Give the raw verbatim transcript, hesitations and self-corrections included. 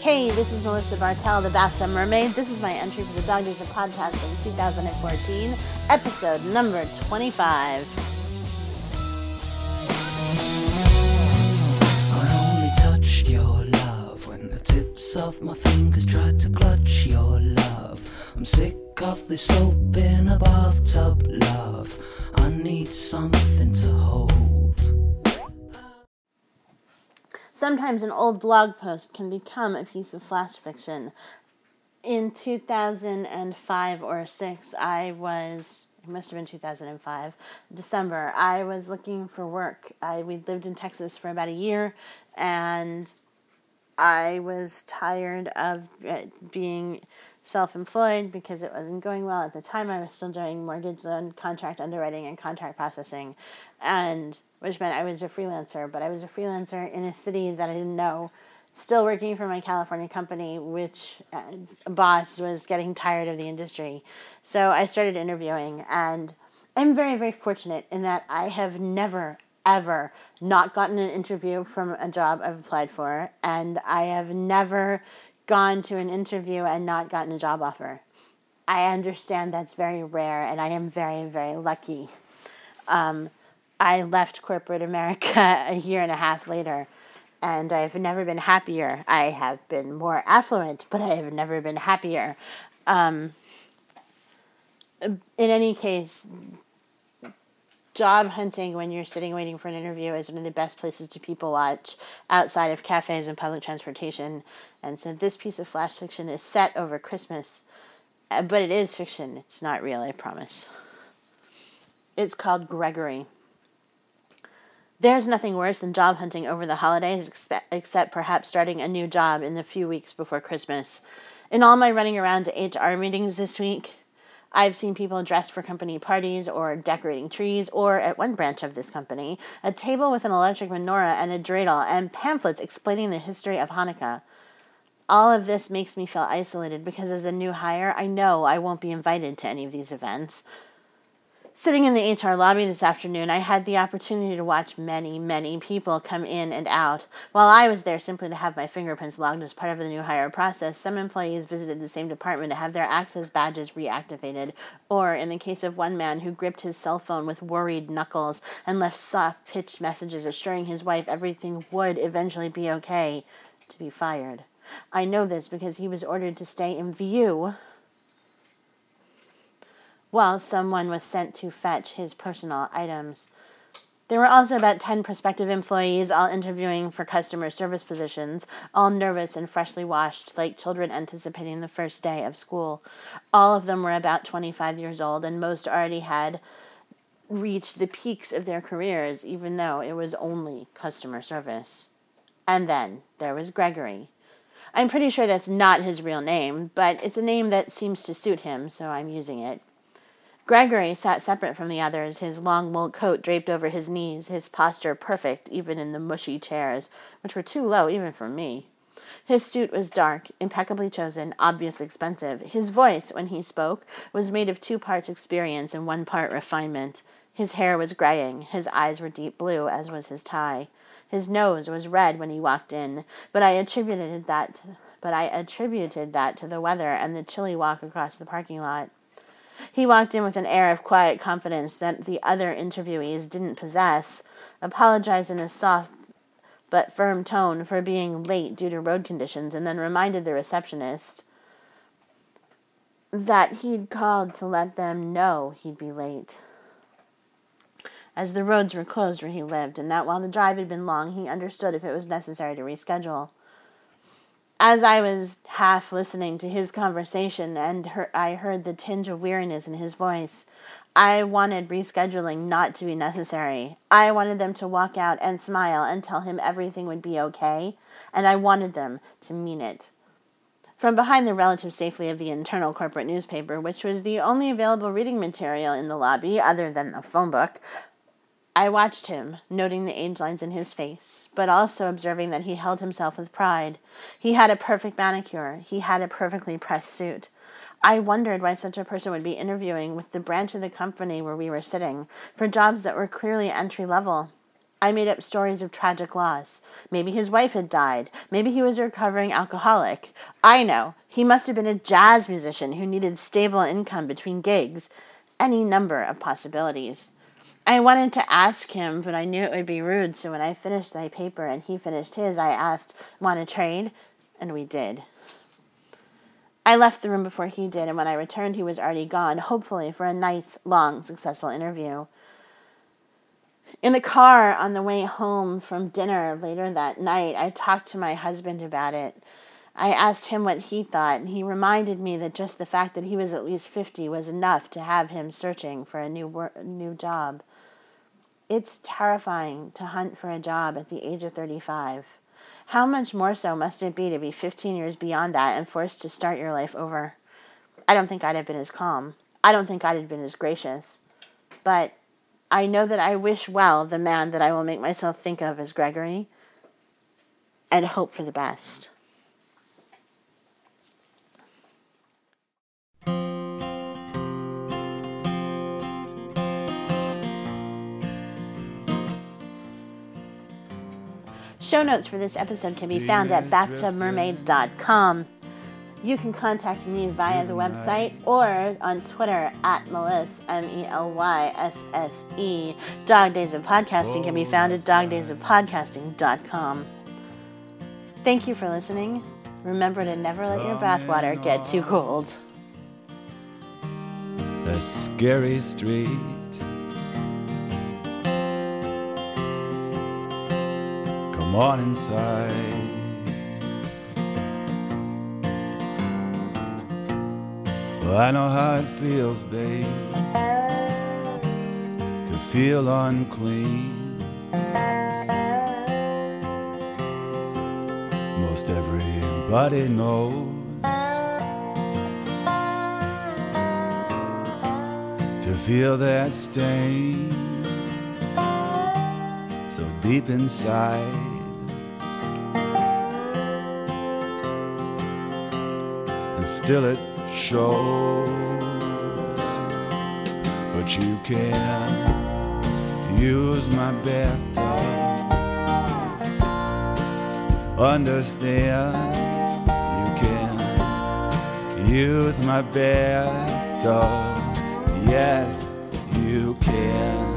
Hey, this is Melissa Bartell, the Bathtub Mermaid. This is my entry for the Dog Days of Podcasting twenty fourteen, episode number twenty-five. I only touched your love when the tips of my fingers tried to clutch your love. I'm sick of this soap in a bathtub, love. I need something to hold. Sometimes an old blog post can become a piece of flash fiction. In two thousand five or six, I was, it must have been two thousand five, December, I was looking for work. I we lived in Texas for about a year, and I was tired of being self-employed because it wasn't going well. At the time, I was still doing mortgage loan contract underwriting and contract processing, and which meant I was a freelancer, but I was a freelancer in a city that I didn't know, still working for my California company, which uh, boss was getting tired of the industry. So I started interviewing, and I'm very, very fortunate in that I have never, ever not gotten an interview from a job I've applied for, and I have never gone to an interview and not gotten a job offer. I understand that's very rare, and I am very, very lucky. Um, I left corporate America a year and a half later, and I've never been happier. I have been more affluent, but I have never been happier. Um, in any case, job hunting when you're sitting waiting for an interview is one of the best places to people watch outside of cafes and public transportation. And so this piece of flash fiction is set over Christmas, but it is fiction. It's not real, I promise. It's called Gregory. There's nothing worse than job hunting over the holidays, except, except perhaps starting a new job in the few weeks before Christmas. In all my running around to H R meetings this week, I've seen people dressed for company parties or decorating trees, or at one branch of this company, a table with an electric menorah and a dreidel and pamphlets explaining the history of Hanukkah. All of this makes me feel isolated because as a new hire, I know I won't be invited to any of these events. Sitting in the H R lobby this afternoon, I had the opportunity to watch many, many people come in and out. While I was there simply to have my fingerprints logged as part of the new hire process, some employees visited the same department to have their access badges reactivated, or in the case of one man who gripped his cell phone with worried knuckles and left soft-pitched messages assuring his wife everything would eventually be okay, to be fired. I know this because he was ordered to stay in view while someone was sent to fetch his personal items. There were also about ten prospective employees, all interviewing for customer service positions, all nervous and freshly washed, like children anticipating the first day of school. All of them were about twenty-five years old, and most already had reached the peaks of their careers, even though it was only customer service. And then there was Gregory. I'm pretty sure that's not his real name, but it's a name that seems to suit him, so I'm using it. Gregory sat separate from the others, his long wool coat draped over his knees, his posture perfect even in the mushy chairs, which were too low even for me. His suit was dark, impeccably chosen, obviously expensive. His voice, when he spoke, was made of two parts experience and one part refinement. His hair was graying, his eyes were deep blue, as was his tie. His nose was red when he walked in, but I attributed that to, but I attributed that to the weather and the chilly walk across the parking lot. He walked in with an air of quiet confidence that the other interviewees didn't possess, apologized in a soft but firm tone for being late due to road conditions, and then reminded the receptionist that he'd called to let them know he'd be late, as the roads were closed where he lived, and that while the drive had been long, he understood if it was necessary to reschedule. As I was half listening to his conversation and her, I heard the tinge of weariness in his voice, I wanted rescheduling not to be necessary. I wanted them to walk out and smile and tell him everything would be okay, and I wanted them to mean it. From behind the relative safety of the internal corporate newspaper, which was the only available reading material in the lobby other than a phone book, I watched him, noting the age lines in his face, but also observing that he held himself with pride. He had a perfect manicure. He had a perfectly pressed suit. I wondered why such a person would be interviewing with the branch of the company where we were sitting for jobs that were clearly entry level. I made up stories of tragic loss. Maybe his wife had died. Maybe he was a recovering alcoholic. I know. He must have been a jazz musician who needed stable income between gigs. Any number of possibilities. I wanted to ask him, but I knew it would be rude, so when I finished my paper and he finished his, I asked, "Want to trade?" And we did. I left the room before he did, and when I returned, he was already gone, hopefully for a nice, long, successful interview. In the car on the way home from dinner later that night, I talked to my husband about it. I asked him what he thought, and he reminded me that just the fact that he was at least fifty was enough to have him searching for a new wor- new job. It's terrifying to hunt for a job at the age of thirty-five. How much more so must it be to be fifteen years beyond that and forced to start your life over? I don't think I'd have been as calm. I don't think I'd have been as gracious. But I know that I wish well the man that I will make myself think of as Gregory and hope for the best. Show notes for this episode can be found at bathtub mermaid dot com. You can contact me via the website or on Twitter at Melysse, M E L Y S S E. Dog Days of Podcasting can be found at dog days of podcasting dot com. Thank you for listening. Remember to never let your bathwater get too cold. A scary street, come on inside. Well, I know how it feels, babe, to feel unclean. Most everybody knows to feel that stain so deep inside. And still it shows, but you can use my bathtub. Understand, you can use my bathtub. Yes, you can.